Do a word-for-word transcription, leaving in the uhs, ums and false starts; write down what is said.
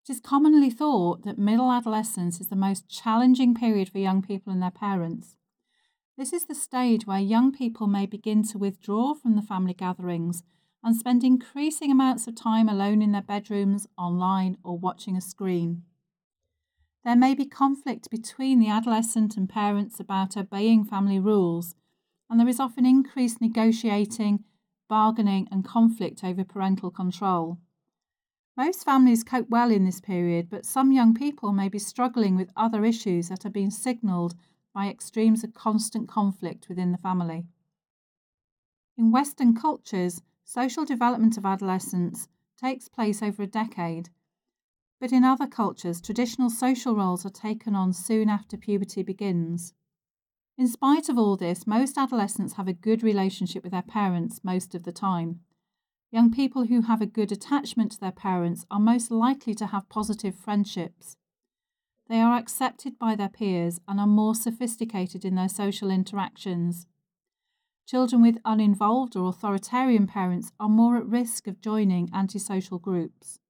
It is commonly thought that middle adolescence is the most challenging period for young people and their parents. This is the stage where young people may begin to withdraw from the family gatherings and spend increasing amounts of time alone in their bedrooms, online, or watching a screen. There may be conflict between the adolescent and parents about obeying family rules, and there is often increased negotiating, bargaining, and conflict over parental control. Most families cope well in this period, but some young people may be struggling with other issues that have been signalled by extremes of constant conflict within the family. In Western cultures, social development of adolescence takes place over a decade, but in other cultures, traditional social roles are taken on soon after puberty begins. In spite of all this, most adolescents have a good relationship with their parents most of the time. Young people who have a good attachment to their parents are most likely to have positive friendships. They are accepted by their peers and are more sophisticated in their social interactions. Children with uninvolved or authoritarian parents are more at risk of joining antisocial groups.